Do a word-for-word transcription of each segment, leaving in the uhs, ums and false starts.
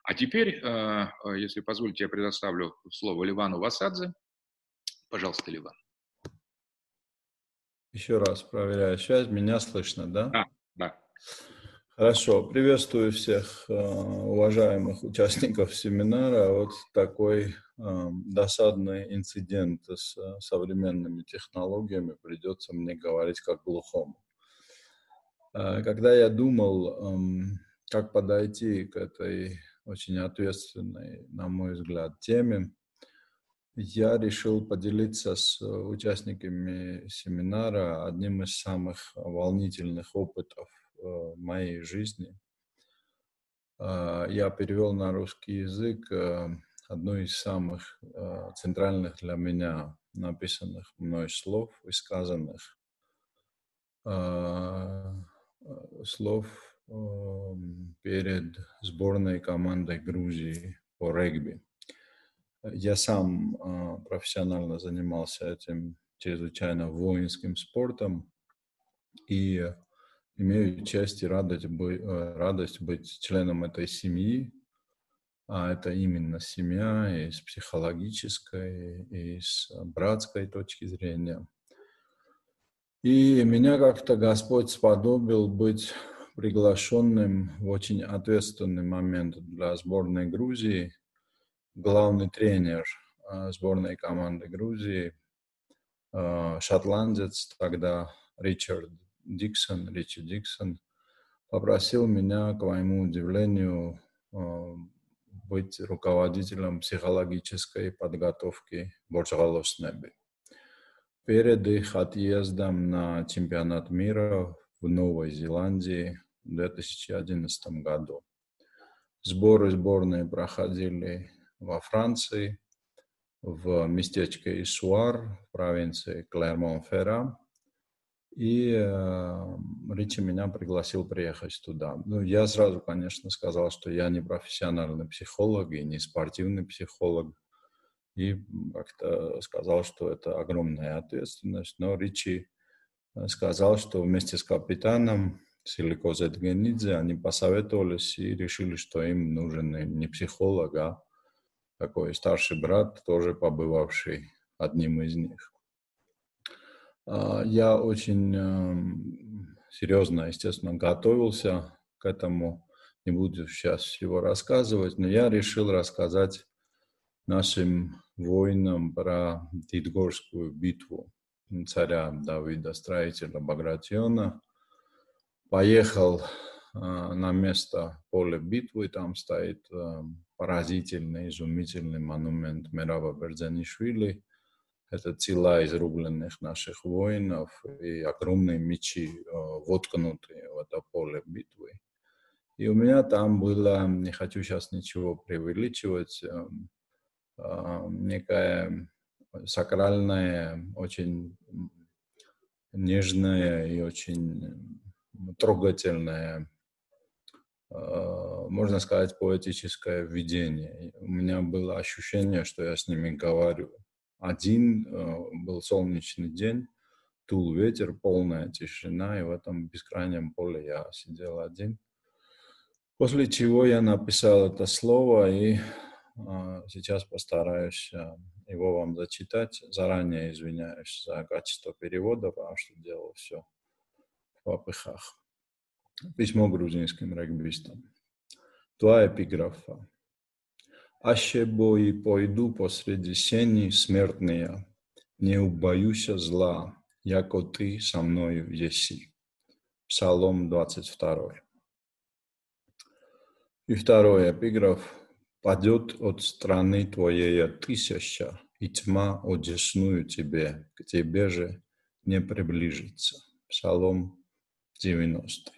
А теперь, э, э, если позволите, я предоставлю слово Ливану Васадзе. Пожалуйста, Ливан. Еще раз проверяю связь. Меня слышно, да? Да, да. Хорошо. Приветствую всех э, уважаемых участников семинара. Вот такой э, досадный инцидент с э, современными технологиями. Придется мне говорить как глухому. Э, когда я думал, э, как подойти к этой очень ответственной, на мой взгляд, теме, я решил поделиться с участниками семинара одним из самых волнительных опытов в моей жизни. Я перевел на русский язык одно из самых центральных для меня написанных мной слов и сказанных слов перед сборной командой Грузии по регби. Я сам э, профессионально занимался этим чрезвычайно воинским спортом и имею честь и радость, бы, э, радость быть членом этой семьи. А это именно семья и с психологической, и с братской точки зрения. И меня как-то Господь сподобил быть приглашенным в очень ответственный момент для сборной Грузии. Главный тренер сборной команды Грузии, шотландец тогда Ричард Диксон, Ричи Диксон, попросил меня, к моему удивлению, быть руководителем психологической подготовки Боржгалоснеби. Перед их отъездом на чемпионат мира в Новой Зеландии в две тысячи одиннадцатом году. Сборы сборной проходили во Франции, в местечке Исуар, в провинции Клермон-Ферран. И э, Ричи меня пригласил приехать туда. Ну, я сразу, конечно, сказал, что я не профессиональный психолог и не спортивный психолог. И как-то сказал, что это огромная ответственность. Но Ричи сказал, что вместе с капитаном Силико Зетгенидзе они посоветовались и решили, что им нужен не психолог, а такой старший брат, тоже побывавший одним из них. Я очень серьезно, естественно, готовился к этому. Не буду сейчас всего рассказывать, но я решил рассказать нашим воинам про Дидгорскую битву царя Давида, строителя Багратиона. Поехал на место поля битвы, там стоит поразительный, изумительный монумент Мераба Бердзянишвили. Это тела изрубленных наших воинов и огромные мечи, воткнутые в это поле битвы. И у меня там было, не хочу сейчас ничего преувеличивать, некая сакральная, очень нежная и очень трогательное, можно сказать, поэтическое видение. У меня было ощущение, что я с ними говорю. Один был солнечный день, дул ветер, полная тишина, и в этом бескрайнем поле я сидел один. После чего я написал это слово, и сейчас постараюсь его вам зачитать. Заранее извиняюсь за качество перевода, потому что делал все в попыхах. Письмо грузинским регбистам. Два эпиграфа. «Аще бои пойду посреди сени смертные, не убоюся зла, яко ты со мною еси». Псалом двадцать второй. И второй эпиграф. «Падет от страны твоей тысяча, и тьма одесную тебе, к тебе же не приближится». Псалом девяностый.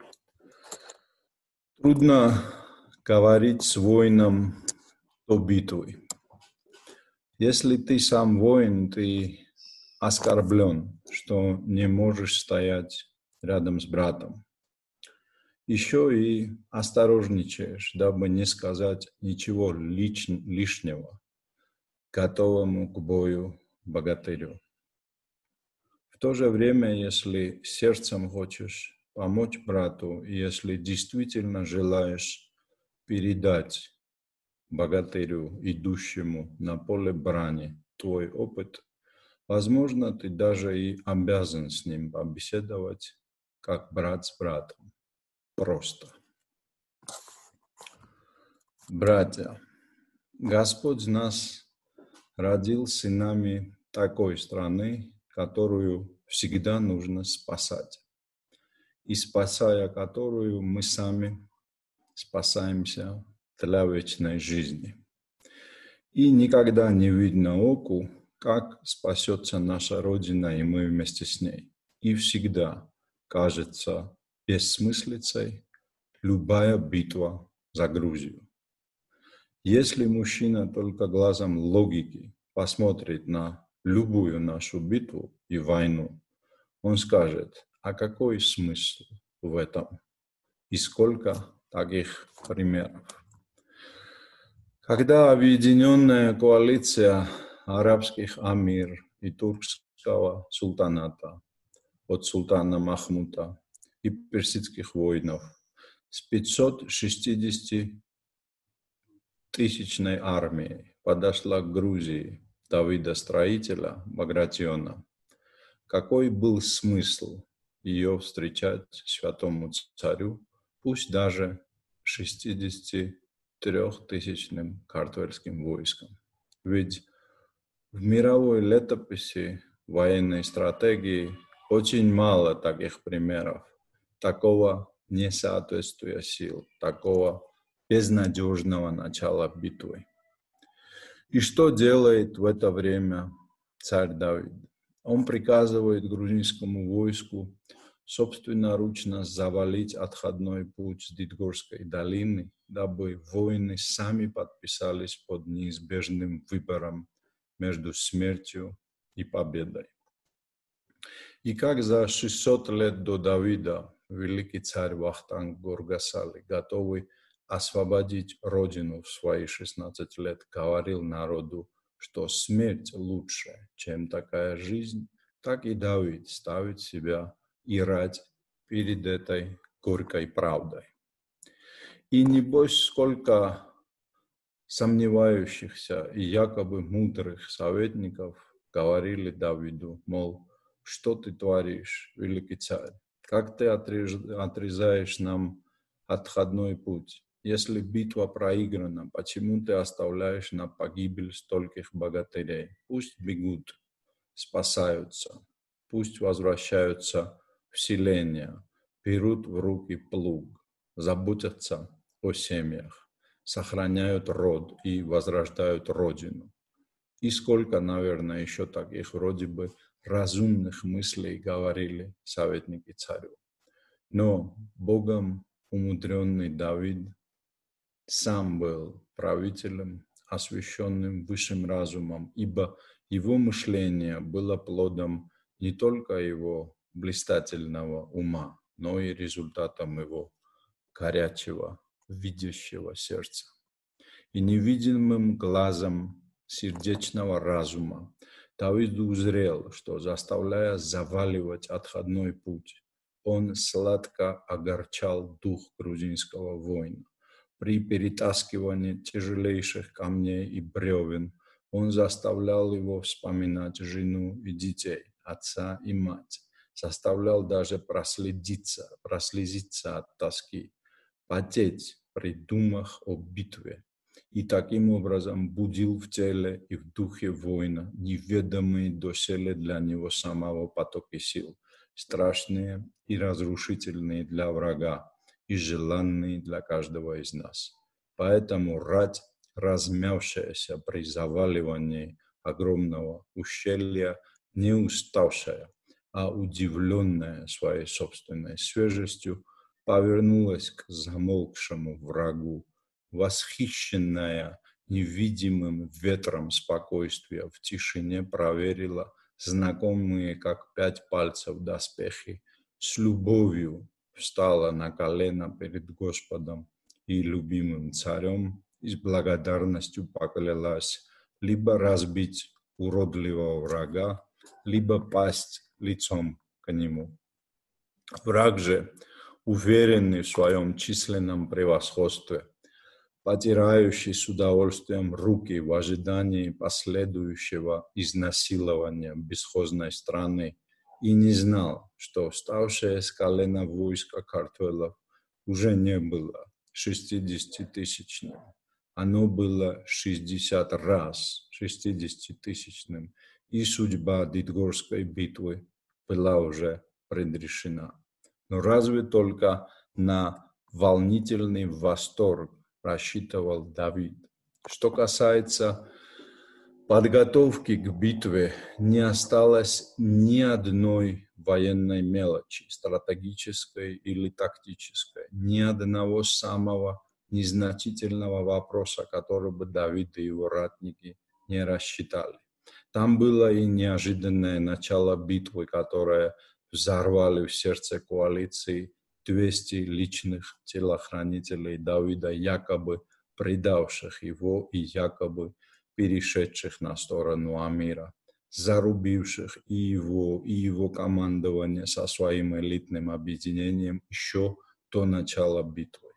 Трудно говорить с воином до битвы. Если ты сам воин, ты оскорблен, что не можешь стоять рядом с братом. Еще и осторожничаешь, дабы не сказать ничего лич, лишнего готовому к бою богатырю. В то же время, если сердцем хочешь помочь брату, и если действительно желаешь передать богатырю, идущему на поле брани, твой опыт, возможно, ты даже и обязан с ним побеседовать, как брат с братом. Просто. Братья, Господь нас родил сынами такой страны, которую всегда нужно спасать. И спасая которую, мы сами спасаемся для вечной жизни. И никогда не видно оку, как спасется наша Родина, и мы вместе с ней. И всегда кажется бессмыслицей любая битва за Грузию. Если мужчина только глазом логики посмотрит на любую нашу битву и войну, он скажет, а какой смысл в этом? И сколько таких примеров? Когда объединенная коалиция арабских амир и туркского султаната от султана Махмута и персидских воинов с пятисотшестидесятитысячной армией подошла к Грузии Давида Строителя Багратиона, какой был смысл ее встречать святому царю, пусть даже шестидесятитрёхтысячным картвельским войском? Ведь в мировой летописи военной стратегии очень мало таких примеров, такого несоответствия сил, такого безнадежного начала битвы. И что делает в это время царь Давид? Он приказывает грузинскому войску собственноручно завалить отходной путь с Дидгорской долины, дабы воины сами подписались под неизбежным выбором между смертью и победой. И как за шестьсот лет до Давида великий царь Вахтанг Горгасали, готовый освободить родину в свои шестнадцать лет, говорил народу, что смерть лучше, чем такая жизнь, так и Давид ставит себя ирать перед этой горькой правдой. И небось, сколько сомневающихся и якобы мудрых советников говорили Давиду, мол, что ты творишь, великий царь? Как ты отрезаешь нам отходной путь? Если битва проиграна, почему ты оставляешь на погибель стольких богатырей? Пусть бегут, спасаются, пусть возвращаются в селения, берут в руки плуг, заботятся о семьях, сохраняют род и возрождают родину. И сколько, наверное, еще таких вроде бы разумных мыслей говорили советники царю. Но Богом умудренный Давид сам был правителем, освященным высшим разумом, ибо его мышление было плодом не только его блистательного ума, но и результатом его горячего, видящего сердца. И невидимым глазом сердечного разума Давид узрел, что, заставляя заваливать отходной путь, он сладко огорчал дух грузинского воина. При перетаскивании тяжелейших камней и бревен он заставлял его вспоминать жену и детей, отца и мать, заставлял даже проследиться, прослезиться от тоски, потеть при думах о битве, и таким образом будил в теле и в духе воина неведомые доселе для него самого потоки сил, страшные и разрушительные для врага и желанные для каждого из нас. Поэтому рать, размявшаяся при заваливании огромного ущелья, не уставшая, а удивленная своей собственной свежестью, повернулась к замолкшему врагу, восхищенная невидимым ветром спокойствия, в тишине проверила знакомые, как пять пальцев, доспехи, с любовью встала на колено перед Господом и любимым царем и с благодарностью поклялась либо разбить уродливого врага, либо пасть лицом к нему. Враг же, уверенный в своем численном превосходстве, потирающий с удовольствием руки в ожидании последующего изнасилования бесхозной страны, и не знал, что вставшее с колена войско картвелов уже не было шестидесятитысячным. Оно было шестьдесят раз шестидесятитысячным, и судьба Дидгорской битвы была уже предрешена. Но разве только на волнительный восторг рассчитывал Давид. Что касается подготовки к битве, не осталось ни одной военной мелочи, стратегической или тактической, ни одного самого незначительного вопроса, который бы Давид и его ратники не рассчитали. Там было и неожиданное начало битвы, которое взорвали в сердце коалиции двести личных телохранителей Давида, якобы предавших его и якобы перешедших на сторону Амира, зарубивших и его, и его командование со своим элитным объединением еще до начала битвы.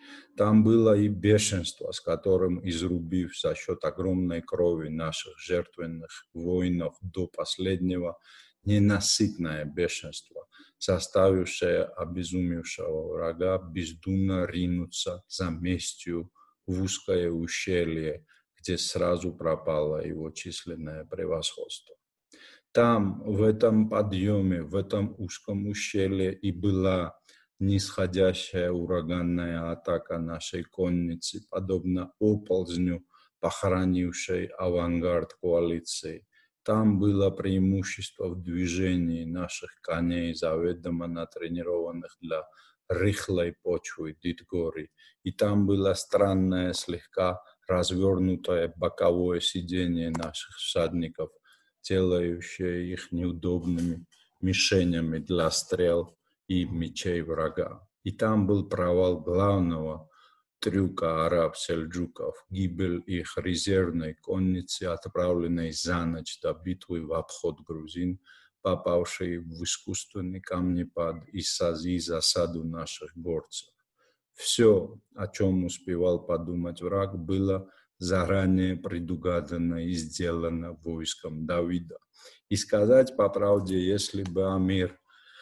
Там было и бешенство, с которым, изрубив за счет огромной крови наших жертвенных воинов до последнего, ненасытное бешенство, заставившее обезумевшего врага бездумно ринуться за местью в узкое ущелье, где сразу пропало его численное превосходство. Там, в этом подъеме, в этом узком ущелье и была нисходящая ураганная атака нашей конницы, подобно оползню, похоронившей авангард коалиции. Там было преимущество в движении наших коней, заведомо натренированных для рыхлой почвы Дидгори. И там было странное, слегка развернутое боковое сиденье наших всадников, делающее их неудобными мишенями для стрел и мечей врага. И там был провал главного трюка араб-сельджуков, гибель их резервной конницы, отправленной за ночь до битвы в обход грузин, попавшей в искусственный камнепад и засаду наших горцев. Все, о чем успевал подумать враг, было заранее предугадано и сделано войском Давида. И сказать по правде, если бы Амир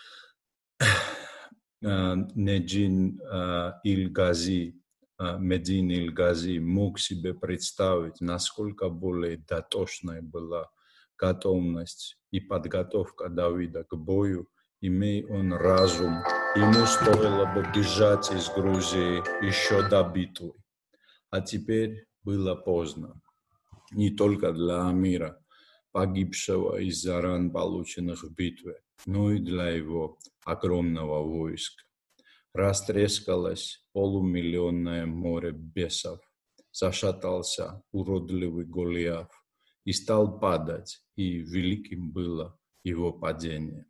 Неджин Иль-Гази, Медин Иль-Гази мог себе представить, насколько более дотошной была готовность и подготовка Давида к бою, имея он разум, ему стоило бы бежать из Грузии еще до битвы. А теперь было поздно. Не только для Амира, погибшего из-за ран, полученных в битве, но и для его огромного войска. Растрескалось полумиллионное море бесов, зашатался уродливый Голиаф и стал падать, и великим было его падение.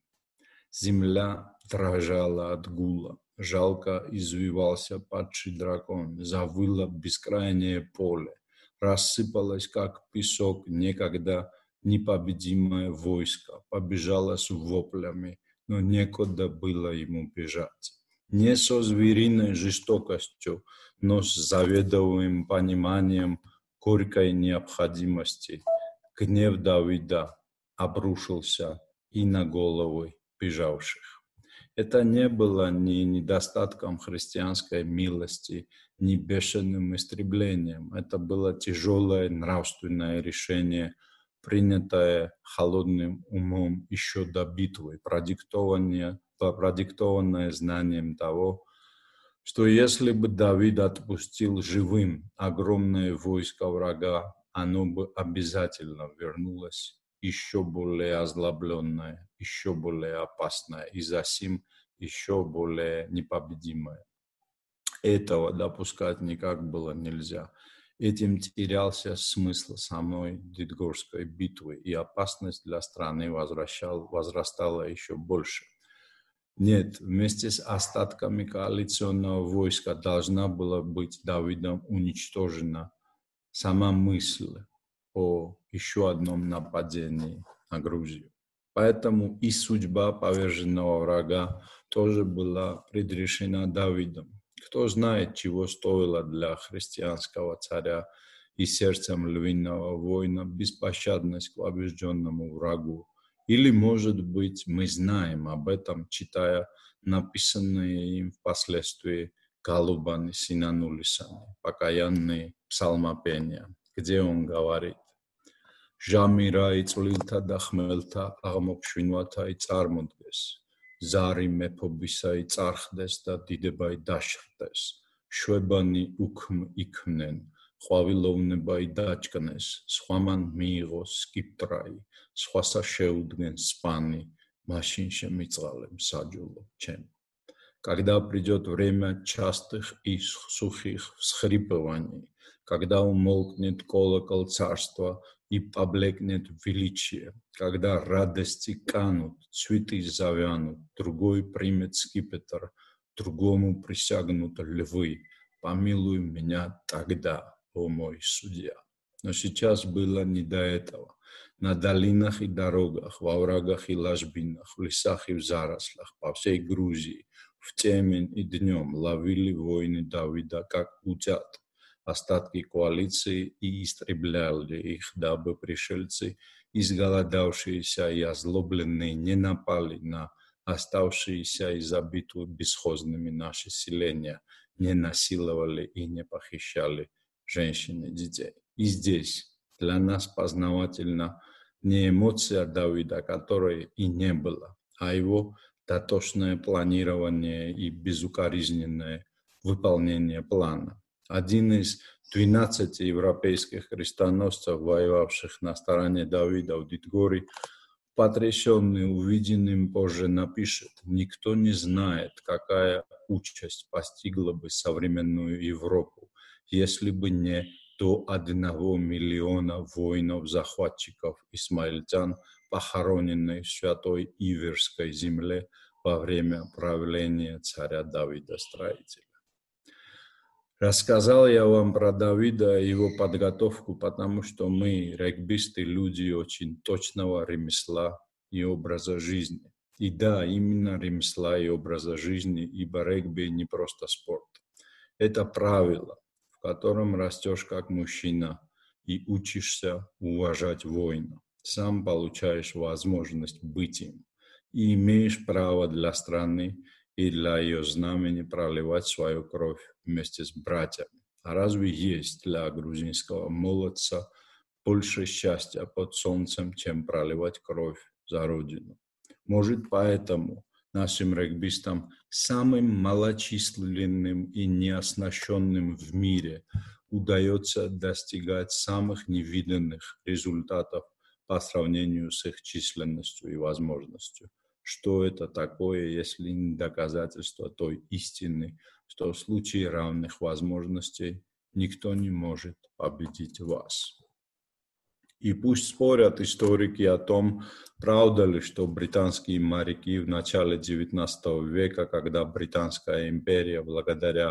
Земля дрожала от гула, жалко извивался падший дракон, завыло бескрайнее поле, рассыпалось, как песок, некогда непобедимое войско, побежало с воплями, но некуда было ему бежать. Не со звериной жестокостью, но с заведомым пониманием горькой необходимости. Гнев Давида обрушился и на головы бежавших. Это не было ни недостатком христианской милости, ни бешеным истреблением. Это было тяжелое нравственное решение, принятое холодным умом еще до битвы, продиктованное, продиктованное знанием того, что если бы Давид отпустил живым огромное войско врага, оно бы обязательно вернулось еще более озлобленное, еще более опасное и засим еще более непобедимое. Этого допускать никак было нельзя. Этим терялся смысл самой Дидгорской битвы, и опасность для страны возвращал, возрастала еще больше. Нет, вместе с остатками коалиционного войска должна была быть Давидом уничтожена сама мысль о еще одном нападении на Грузию. Поэтому и судьба поверженного врага тоже была предрешена Давидом. Кто знает, чего стоило для христианского царя и сердцем львиного воина беспощадность к побежденному врагу. Или, может быть, мы знаем об этом, читая написанные им впоследствии Галубан и Синанулисаны, покаянные псалмопения, где он говорит: «Жамира и цлилта да хмелта აღმოქმნვათა წარმოდგეს, ზარი მეფობისა წარხდეს და დიდება დაშრდეს, შვებანი უქმ იქმნენ, ყვავილოვნება დაჭკნეს, სხვამან მიიღოს სკიპტრაი, სხვასა შეუდგენ სპანი, მაშინ შემიწყალე მსაჯულო ჩემ». Когда придет время частых и сухих всхрипываний, когда умолкнет колокол царства и поблекнет величие, когда радости канут, цветы завянут, другой примет скипетр, другому присягнут львы, помилуй меня тогда, о мой судья. Но сейчас было не до этого. На долинах и дорогах, во оврагах и ложбинах, в лесах и в зарослях, по всей Грузии, в темень и днем ловили воины Давида, как утят, остатки коалиции и истребляли их, дабы пришельцы, изголодавшиеся и озлобленные, не напали на оставшиеся и забитые бесхозными наши селения, не насиловали и не похищали женщин и детей. И здесь для нас познавательна не эмоция Давида, которой и не было, а его дотошное планирование и безукоризненное выполнение плана. Один из двенадцати европейских крестоносцев, воевавших на стороне Давида в Дидгоре, потрясенный увиденным, позже напишет: «Никто не знает, какая участь постигла бы современную Европу, если бы не до одного миллиона воинов-захватчиков исмаильтян, похороненной в святой Иверской земле во время правления царя Давида Строителя». Рассказал я вам про Давида и его подготовку, потому что мы, регбисты, люди очень точного ремесла и образа жизни. И да, именно ремесла и образа жизни, ибо регби не просто спорт. Это правило, в котором растешь как мужчина и учишься уважать воина. Сам получаешь возможность быть им и имеешь право для страны и для ее знамени проливать свою кровь вместе с братьями. А разве есть для грузинского молодца больше счастья под солнцем, чем проливать кровь за родину? Может, поэтому нашим регбистам, самым малочисленным и неоснащенным в мире, удается достигать самых невиданных результатов по сравнению с их численностью и возможностью. Что это такое, если не доказательство той истины, что в случае равных возможностей никто не может победить вас? И пусть спорят историки о том, правда ли, что британские моряки в начале девятнадцатого века, когда Британская империя благодаря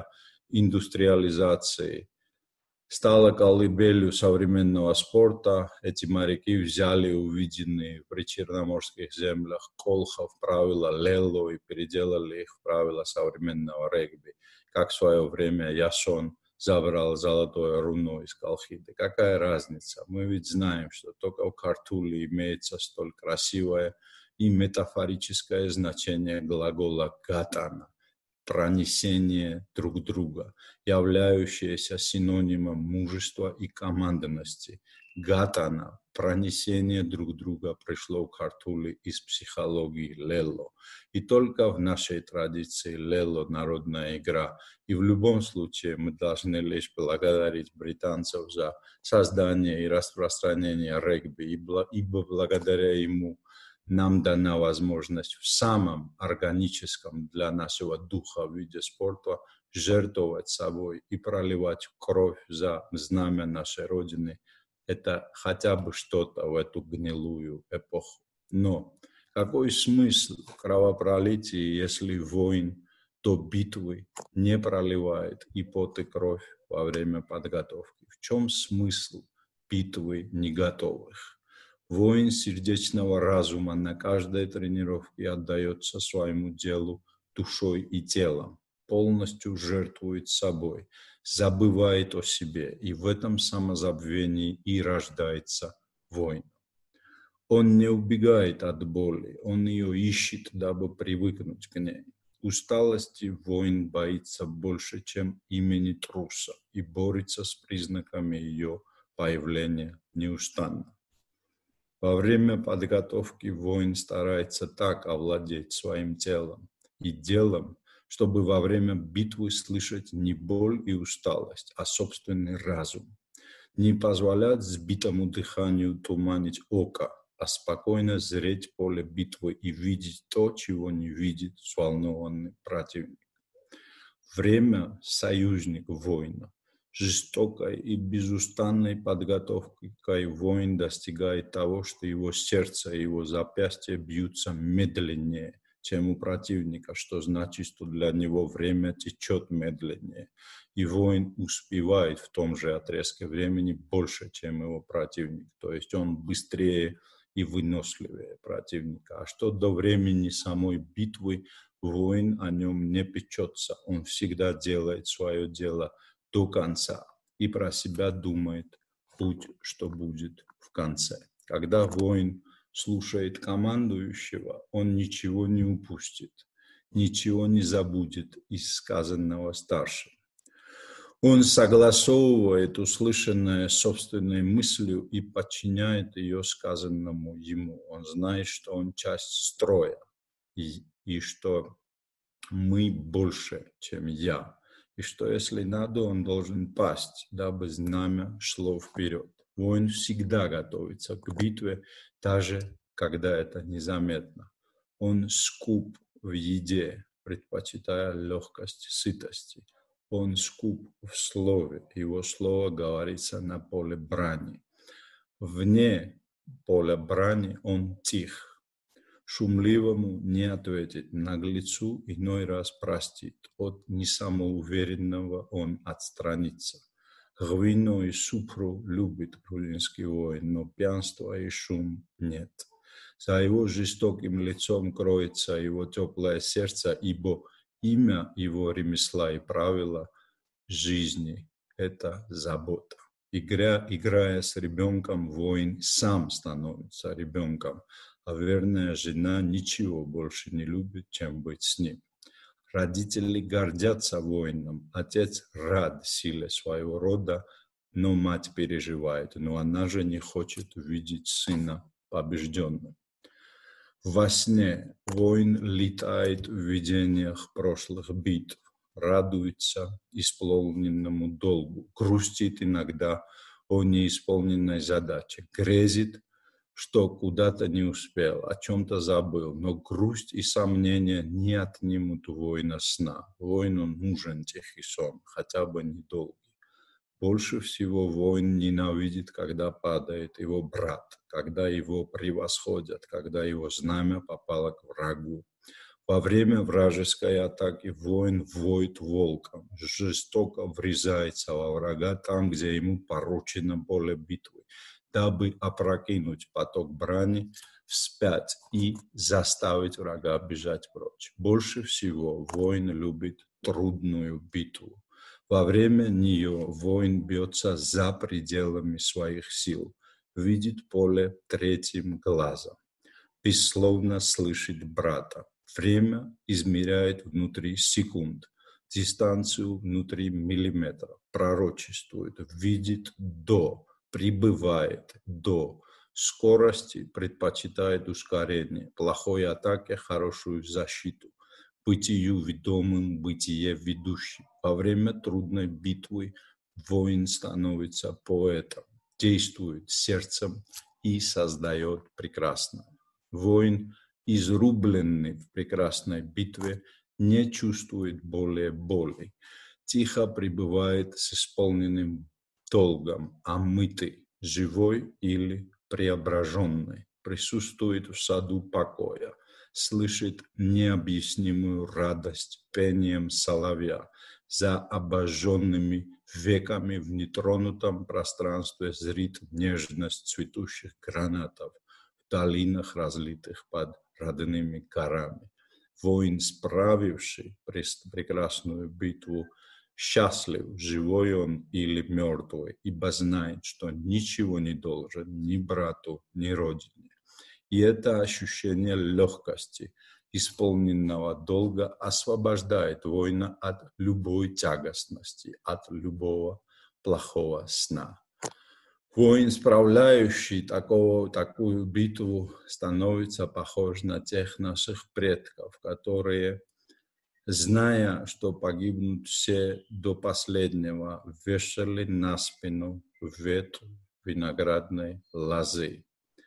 индустриализации стала колыбелью современного спорта, эти моряки взяли увиденные в причерноморских землях колхов правила лело и переделали их в правила современного регби, как в свое время Ясон забрал золотое руно из Колхиды. Какая разница? Мы ведь знаем, что только в Картуле имеется столь красивое и метафорическое значение глагола «гатана» – пронесение друг друга, являющееся синонимом мужества и командности. Гатана – пронесение друг друга пришло в Картуле из психологии лело. И только в нашей традиции лело – народная игра. И в любом случае мы должны лишь благодарить британцев за создание и распространение регби, ибо благодаря ему нам дана возможность в самом органическом для нашего духа виде спорта жертвовать собой и проливать кровь за знамя нашей Родины. Это хотя бы что-то в эту гнилую эпоху. Но какой смысл в кровопролитии, если воин до битвы не проливает и пот, и кровь во время подготовки? В чем смысл битвы не готовых? Воин сердечного разума на каждой тренировке отдается своему делу душой и телом. полностью жертвует собой, забывает о себе, и в этом самозабвении и рождается воин. Он не убегает от боли, он ее ищет, дабы привыкнуть к ней. Усталости воин боится больше, чем имени труса, и борется с признаками ее появления неустанно. Во время подготовки воин старается так овладеть своим телом и делом, чтобы во время битвы слышать не боль и усталость, а собственный разум. Не позволять сбитому дыханию туманить око, а спокойно зреть поле битвы и видеть то, чего не видит взволнованный противник. Время – союзник воина. Жестокой и безустанной подготовкой воин достигает того, что его сердце и его запястья бьются медленнее, чем у противника, что значит, что для него время течет медленнее. И воин успевает в том же отрезке времени больше, чем его противник. То есть он быстрее и выносливее противника. А что до времени самой битвы, воин о нем не печется. Он всегда делает свое дело до конца и про себя думает, будь что будет в конце. Когда воин слушает командующего, он ничего не упустит, ничего не забудет из сказанного старшим. Он согласовывает услышанное собственной мыслью и подчиняет ее сказанному ему. Он знает, что он часть строя, и, и что мы больше, чем я, и что, если надо, он должен пасть, дабы знамя шло вперед. Воин всегда готовится к битве, даже когда это незаметно. Он скуп в еде, предпочитая легкость сытости. Он скуп в слове, его слово говорится на поле брани. Вне поля брани он тих. Шумливому не ответит, наглецу иной раз простит. От несамоуверенного он отстранится. Гвино и супру любит грузинский воин, но пьянства и шум нет. За его жестоким лицом кроется его теплое сердце, ибо имя его ремесла и правила жизни – это забота. Игра, играя с ребенком, воин сам становится ребенком, а верная жена ничего больше не любит, чем быть с ним. Родители гордятся воином, отец рад силе своего рода, но мать переживает, но она же не хочет видеть сына побежденным. Во сне воин летает в видениях прошлых битв, радуется исполненному долгу, грустит иногда о неисполненной задаче, грезит, что куда-то не успел, о чем-то забыл, но грусть и сомнения не отнимут у воина сна. Воину нужен тихий сон, хотя бы недолгий. Больше всего воин ненавидит, когда падает его брат, когда его превосходят, когда его знамя попало к врагу. Во время вражеской атаки воин воет волком, жестоко врезается во врага там, где ему поручено поле битвы, дабы опрокинуть поток брани вспять и заставить врага бежать прочь. Больше всего воин любит трудную битву. Во время нее воин бьется за пределами своих сил, видит поле третьим глазом, бессловно слышит брата. Время измеряет внутри секунд, дистанцию внутри миллиметров, пророчествует, видит до, прибывает до, скорости предпочитает ускорение, плохой атаке хорошую защиту, бытию ведомым, бытие ведущим. Во время трудной битвы воин становится поэтом, действует сердцем и создает прекрасное. Воин, изрубленный в прекрасной битве, не чувствует более боли, тихо пребывает с исполненным долгом, омытый, живой или преображенный, присутствует в саду покоя, слышит необъяснимую радость пением соловья, за обожженными веками в нетронутом пространстве зрит нежность цветущих гранатов в долинах, разлитых под родными горами. воин, справивший прекрасную битву, счастлив, живой он или мертвый, ибо знает, что ничего не должен ни брату, ни родине. И это ощущение легкости, исполненного долга, освобождает воина от любой тягостности, от любого плохого сна. Воин, справляющий такого, такую битву, становится похож на тех наших предков, которые, зная, что погибнут все до последнего, вешали на спину ветвь виноградной лозы,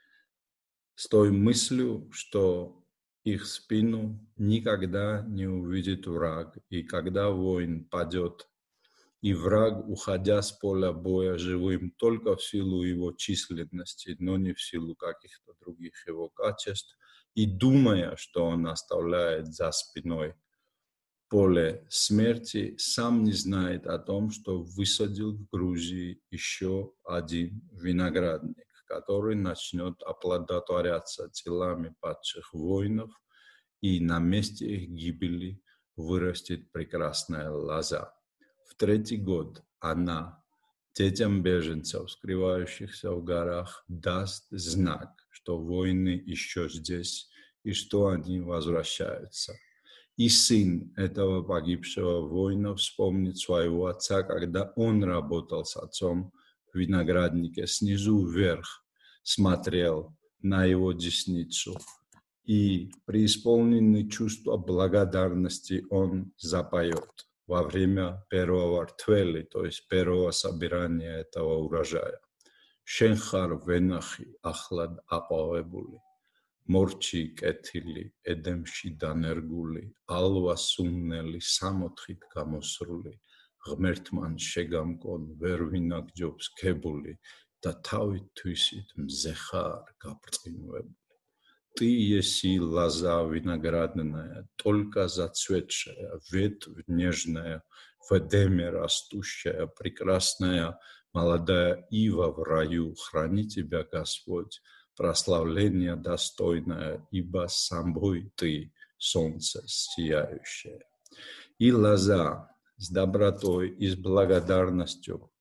с той мыслью, что их спину никогда не увидит враг, и когда воин падет, и враг, уходя с поля боя живым только в силу его численности, но не в силу каких-то других его качеств, и думая, что он оставляет за спиной поле смерти, сам не знает о том, что высадил в Грузии еще один виноградник, который начнет оплодотворяться телами падших воинов, и на месте их гибели вырастет прекрасная лоза. В третий год она детям беженцев, скрывающихся в горах, даст знак, что воины еще здесь и что они возвращаются. И сын этого погибшего воина вспомнит своего отца, когда он работал с отцом в винограднике, снизу вверх смотрел на его десницу. И преисполненный чувства благодарности он запоет во время первого ртвели, то есть первого собирания этого урожая. Шенхар венахи ахлад апавебули. Morchi კეთილი, ედემში დანერგული, ალვა სუნნელი სამოთხით გამოსრული, ღმერთმან შეგამკონ ვერ ვინაგჯობს ქებული და თავით თვისით მზეხარ გაბრწყინვებული. Ты еси лоза виноградная, только зацветшая, ветвь нежная, в Эдеме растущая, прекрасная, молодая ива в раю, храни тебя Господь, прославление достойное, ибо собой ты, солнце сияющее. И лоза с добротой и с благодарностью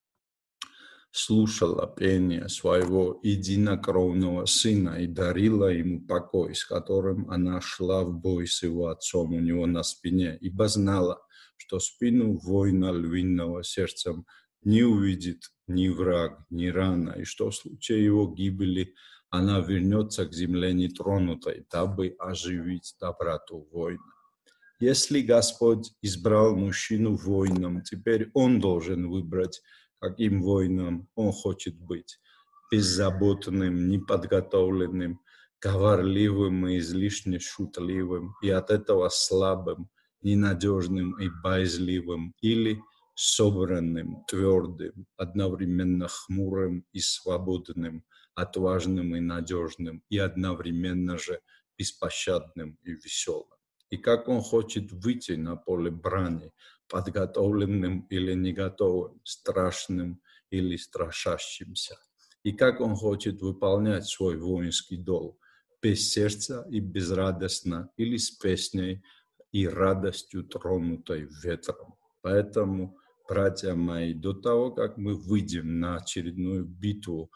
слушала пение своего единокровного сына и дарила ему покой, с которым она шла в бой с его отцом у него на спине, ибо знала, что спину воина львиного сердцем не увидит ни враг, ни рана, и что в случае его гибели она вернется к земле нетронутой, дабы оживить доброту воина. Если Господь избрал мужчину воином, теперь он должен выбрать, каким воином он хочет быть. Беззаботным, неподготовленным, говорливым и излишне шутливым, и от этого слабым, ненадежным и боязливым, или собранным, твердым, одновременно хмурым и свободным, отважным и надежным, и одновременно же беспощадным и веселым. И как он хочет выйти на поле брани, подготовленным или не готовым, страшным или страшащимся. И как он хочет выполнять свой воинский долг, без сердца и безрадостно, или с песней и радостью, тронутой ветром. Поэтому, братья мои, до того, как мы выйдем на очередную битву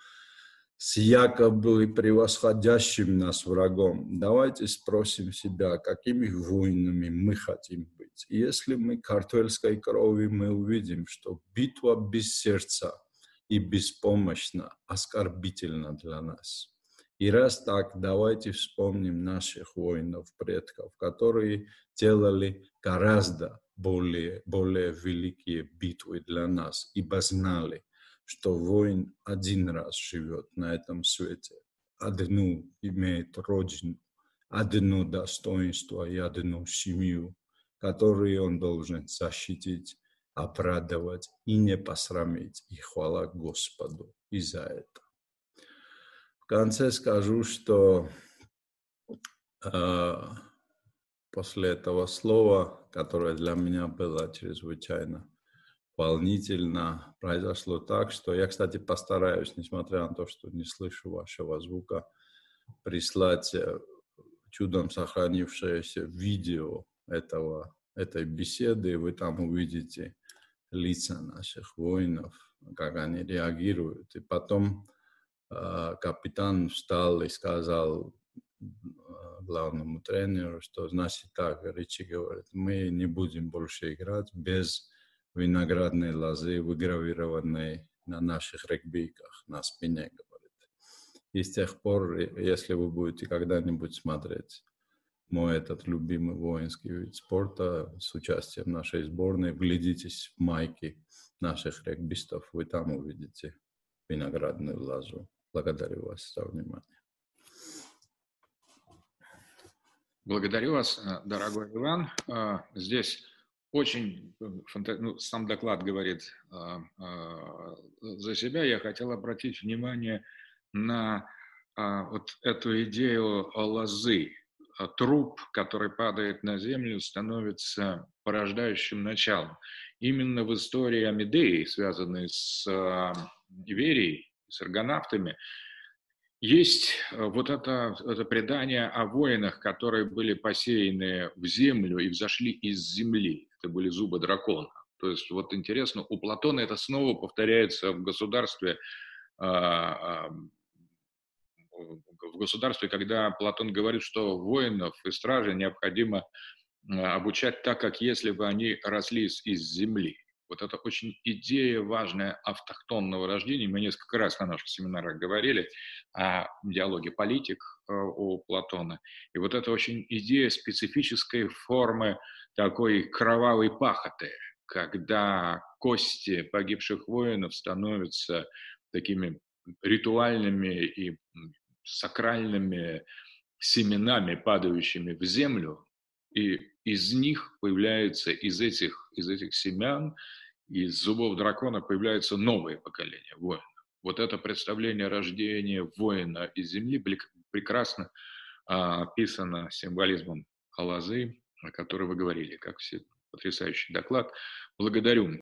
с якобы превосходящим нас врагом, давайте спросим себя, какими воинами мы хотим быть. И если мы картвельской крови, мы увидим, что битва без сердца и беспомощна, оскорбительна для нас. И раз так, давайте вспомним наших воинов-предков, которые делали гораздо более, более великие битвы для нас, ибо знали, что воин один раз живет на этом свете, одну имеет родину, одно достоинство и одну семью, которые он должен защитить, обрадовать и не посрамить. И хвала Господу и за это. В конце скажу, что э, после этого слова, которое для меня было чрезвычайно волнительно, произошло так, что я, кстати, постараюсь, несмотря на то, что не слышу вашего звука, прислать чудом сохранившееся видео этого, этой беседы, вы там увидите лица наших воинов, как они реагируют. И потом э, капитан встал и сказал э, главному тренеру, что значит так, Ричи говорит, мы не будем больше играть без виноградной лозы, выгравированной на наших регбийках, на спине, говорит. И с тех пор, если вы будете когда-нибудь смотреть мой этот любимый воинский вид спорта с участием нашей сборной, вглядитесь в майки наших регбистов, вы там увидите виноградную лозу. Благодарю вас за внимание. Благодарю вас, дорогой Иван. Здесь очень, ну, сам доклад говорит за себя. Я хотел обратить внимание на вот эту идею лозы. Труп, который падает на землю, становится порождающим началом. Именно в истории Амедеи, связанной с Иверией, с аргонавтами, есть вот это, это предание о воинах, которые были посеяны в землю и взошли из земли. Это были зубы дракона. То есть вот интересно, у Платона это снова повторяется в государстве, в государстве, когда Платон говорит, что воинов и стражей необходимо обучать так, как если бы они росли из земли. Вот это очень идея важная автохтонного рождения. Мы несколько раз на наших семинарах говорили о диалоге политик у Платона. И вот это очень идея специфической формы такой кровавой пахоты, когда кости погибших воинов становятся такими ритуальными и сакральными семенами, падающими в землю, и из них появляется, из этих, из этих семян, из зубов дракона появляется новое поколение воинов. Вот это представление рождения воина из земли прекрасно а, описано символизмом лозы, о которой вы говорили, как все потрясающий доклад. Благодарю